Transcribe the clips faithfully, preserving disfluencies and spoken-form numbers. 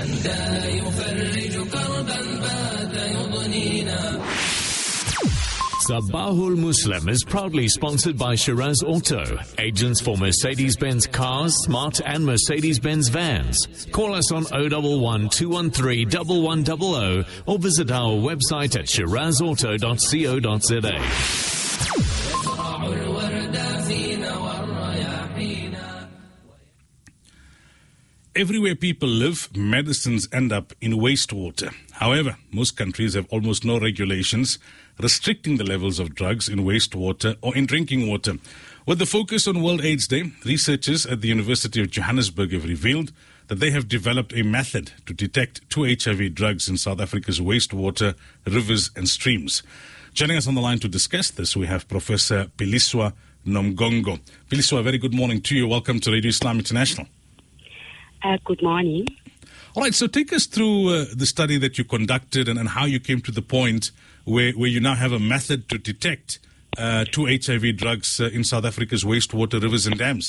Sabahul Muslim is proudly sponsored by Shiraz Auto, agents for Mercedes-Benz cars, Smart and Mercedes-Benz vans. Call us on oh one one, two one three, one one zero zero or visit our website at shiraz auto dot co dot za. Everywhere people live, medicines end up in wastewater. However, most countries have almost no regulations restricting the levels of drugs in wastewater or in drinking water. With the focus on World AIDS Day, researchers at the University of Johannesburg have revealed that they have developed a method to detect two H I V drugs in South Africa's wastewater, rivers and streams. Joining us on the line to discuss this, we have Professor Piliswa Nomgongo. Piliswa, very good morning to you. Welcome to Radio Islam International. Uh, good morning. All right, so take us through uh, the study that you conducted and, and how you came to the point where, where you now have a method to detect uh, two H I V drugs uh, in South Africa's wastewater, rivers and dams.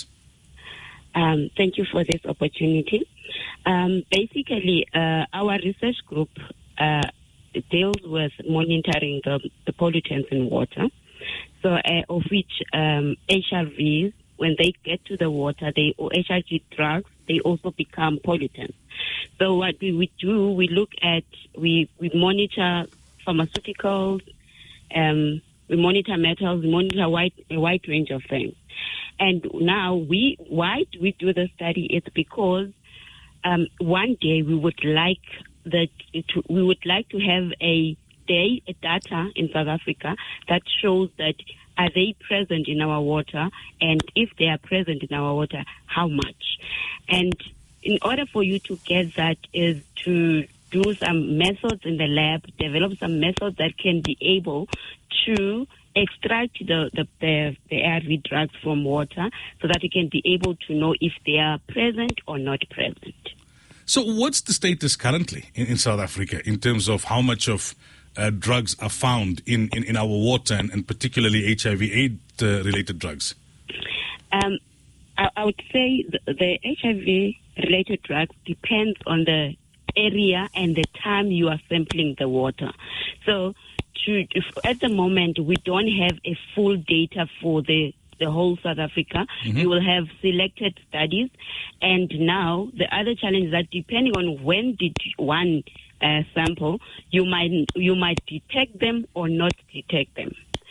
Um, thank you for this opportunity. Um, basically, uh, our research group uh, deals with monitoring the, the pollutants in water, so uh, of which um, H I Vs, when they get to the water, they or H I V drugs, they also become pollutants. So what we, we do, we look at, we, we monitor pharmaceuticals, um, we monitor metals, we monitor a wide, a wide range of things. And now we, why do we do the study? It's because um, one day we would like that to, we would like to have a day, a data in South Africa that shows that are they present in our water, and if they are present in our water, how much? And in order for you to get that is to do some methods in the lab, develop some methods that can be able to extract the, the, the, the A R V drugs from water so that you can be able to know if they are present or not present. So what's the status currently in, in South Africa in terms of how much of uh, drugs are found in, in, in our water and, and particularly H I V AIDS-related uh, drugs? Um, I, I would say the, the H I V-related drugs depends on the area and the time you are sampling the water. So to, if, at the moment, we don't have a full data for the the whole South Africa. Mm-hmm. You will have selected studies. And now the other challenge is that depending on when did one uh, sample, you might you might detect them or not detect them.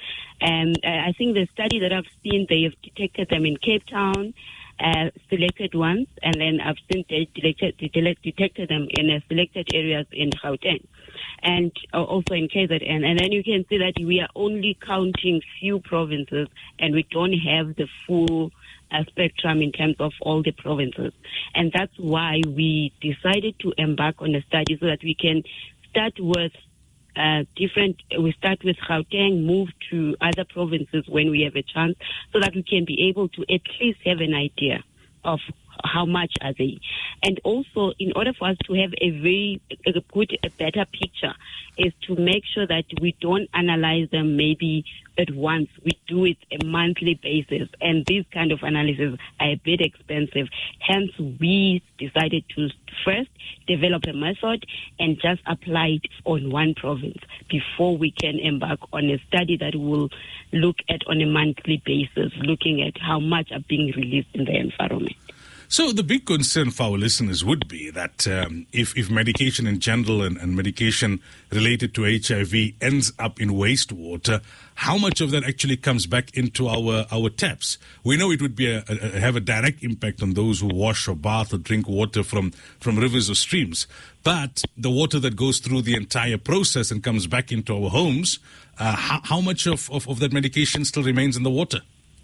And uh, I think the study that I've seen, they have detected them in Cape Town, uh, selected ones, and then I've seen they detected, detected them in uh, selected areas in Gauteng and uh, also in K Z N. And then you can see that we are only counting few provinces and we don't have the full uh, spectrum in terms of all the provinces. And that's why we decided to embark on a study so that we can start with Uh, different, we start with Gauteng, move to other provinces when we have a chance, so that we can be able to at least have an idea of how much are they. And also, in order for us to have a very a good, a better picture, is to make sure that we don't analyze them maybe at once. We do it a monthly basis, and these kind of analyses are a bit expensive. Hence, we decided to first develop a method and just apply it on one province before we can embark on a study that will look at on a monthly basis, looking at how much are being released in the environment. So the big concern for our listeners would be that um, if, if medication in general and, and medication related to H I V ends up in wastewater, how much of that actually comes back into our, our taps? We know it would be a, a, have a direct impact on those who wash or bath or drink water from, from rivers or streams. But the water that goes through the entire process and comes back into our homes, uh, how, how much of, of, of that medication still remains in the water?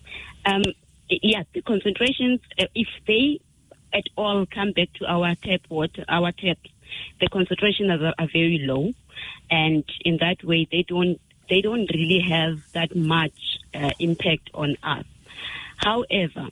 Um. Yes, the concentrations, uh, if they at all come back to our tap water, our taps, the concentrations are, are very low, and in that way they don't they don't really have that much uh, impact on us. However,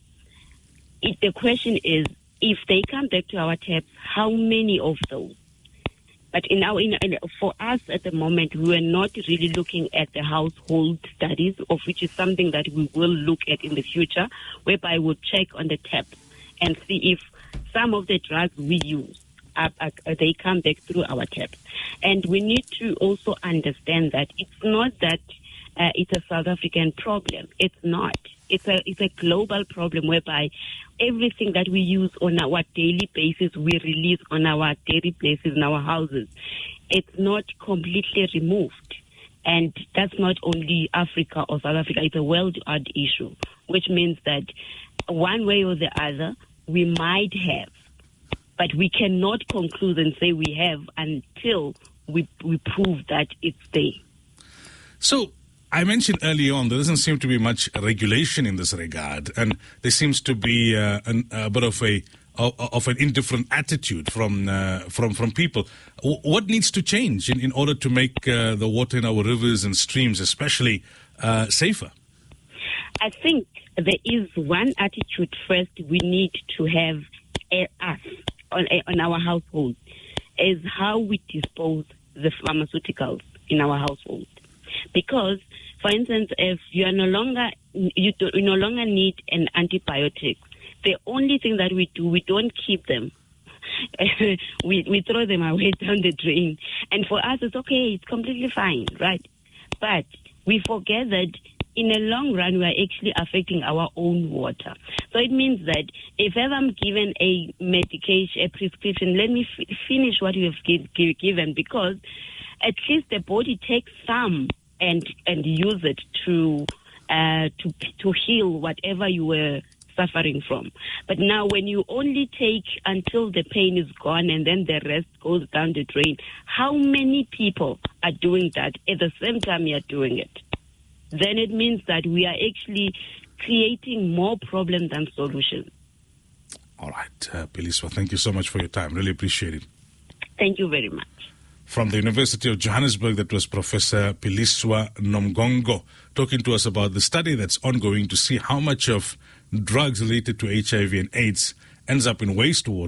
if the question is, if they come back to our taps, how many of those? But in our, in, in, for us at the moment, we are not really looking at the household studies, of which is something that we will look at in the future, whereby we'll check on the taps and see if some of the drugs we use up, uh, they come back through our taps. And we need to also understand that it's not that uh, it's a South African problem. It's not. It's a it's a global problem whereby everything that we use on our daily basis, we release on our daily places in our houses. It's not completely removed. And that's not only Africa or South Africa, it's a worldwide issue, which means that one way or the other, we might have, but we cannot conclude and say we have until we, we prove that it's there. So, I mentioned earlier on there doesn't seem to be much regulation in this regard, and there seems to be uh, an, a bit of a of an indifferent attitude from uh, from from people. What needs to change in, in order to make uh, the water in our rivers and streams, especially, uh, safer? I think there is one attitude first we need to have uh, us on, uh, on our household, is how we dispose the pharmaceuticals in our household. Because, for instance, if you are no longer you, do, you no longer need an antibiotic, the only thing that we do, we don't keep them. we we throw them away down the drain. And for us, it's okay, it's completely fine, right? But we forget that in the long run, we are actually affecting our own water. So it means that if ever I'm given a medication, a prescription, let me f- finish what you have give, give, given, because at least the body takes some and and use it to uh, to to heal whatever you were suffering from. But now when you only take until the pain is gone and then the rest goes down the drain, how many people are doing that at the same time you're doing it? Then it means that we are actually creating more problems than solutions. All right, uh, Piliswa, thank you so much for your time. Really appreciate it. Thank you very much. From the University of Johannesburg, that was Professor Piliswa Nomgongo talking to us about the study that's ongoing to see how much of drugs related to H I V and AIDS ends up in wastewater.